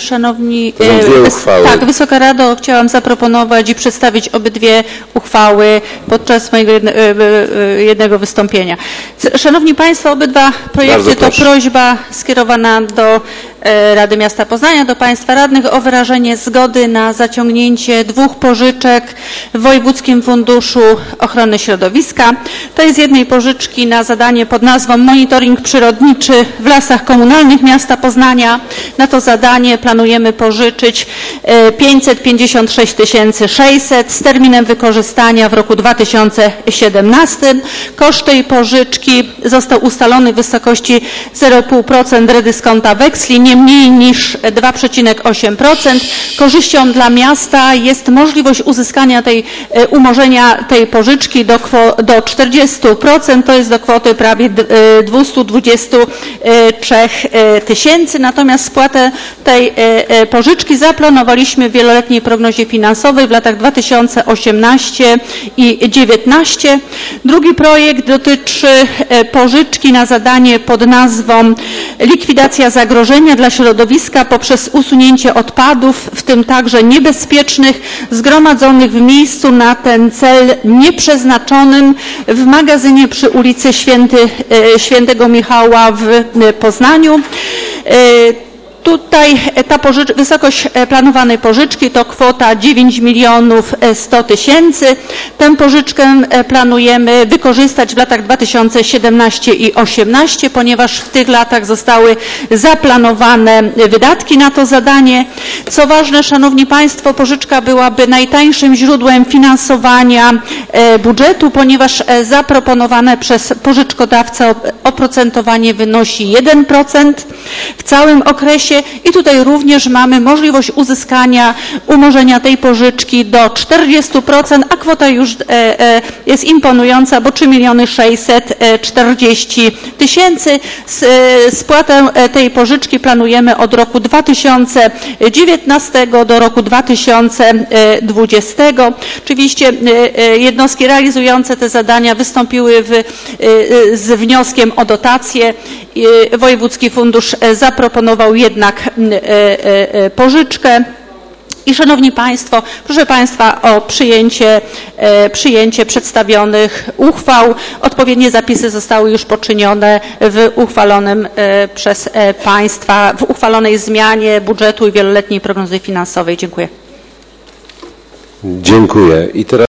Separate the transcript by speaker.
Speaker 1: Szanowni,
Speaker 2: To są dwie uchwały.
Speaker 1: tak, Wysoka Rado, chciałam zaproponować i przedstawić obydwie uchwały podczas mojego jednego wystąpienia. Szanowni Państwo, obydwa projekty to prośba skierowana do Rady Miasta Poznania, do Państwa Radnych o wyrażenie zgody na zaciągnięcie 2 pożyczek w Wojewódzkim Funduszu Ochrony Środowiska. To jest jednej pożyczki na zadanie pod nazwą Monitoring przyrodniczy w lasach komunalnych Miasta Poznania. Na to zadanie planujemy pożyczyć 556 600 z terminem wykorzystania w roku 2017. Koszt tej pożyczki został ustalony w wysokości 0,5% redyskonta weksli, nie mniej niż 2,8%. Korzyścią dla miasta jest możliwość uzyskania umorzenia tej pożyczki do 40%, to jest do kwoty prawie 223 tysięcy. Natomiast spłatę tej pożyczki zaplanowaliśmy w wieloletniej prognozie finansowej w latach 2018 i 2019. Drugi projekt dotyczy pożyczki na zadanie pod nazwą likwidacja zagrożenia dla środowiska poprzez usunięcie odpadów, w tym także niebezpiecznych, zgromadzonych w miejscu na ten cel nieprzeznaczonym w magazynie przy ulicy Świętego Michała w Poznaniu. Tutaj wysokość planowanej pożyczki to kwota 9 100 000. Tę pożyczkę planujemy wykorzystać w latach 2017 i 2018, ponieważ w tych latach zostały zaplanowane wydatki na to zadanie. Co ważne, Szanowni Państwo, pożyczka byłaby najtańszym źródłem finansowania budżetu, ponieważ zaproponowane przez pożyczkodawcę oprocentowanie wynosi 1% w całym okresie. I tutaj również mamy możliwość uzyskania umorzenia tej pożyczki do 40%, a kwota już jest imponująca, bo 3 640 000. Spłatę tej pożyczki planujemy od roku 2019 do roku 2020. Oczywiście jednostki realizujące te zadania wystąpiły z wnioskiem o dotację. Wojewódzki Fundusz zaproponował jednak pożyczkę. I Szanowni Państwo, proszę Państwa o przyjęcie przedstawionych uchwał. Odpowiednie zapisy zostały już poczynione w uchwalonym przez Państwa, w uchwalonej zmianie budżetu i wieloletniej prognozy finansowej. Dziękuję.
Speaker 2: Dziękuję. I teraz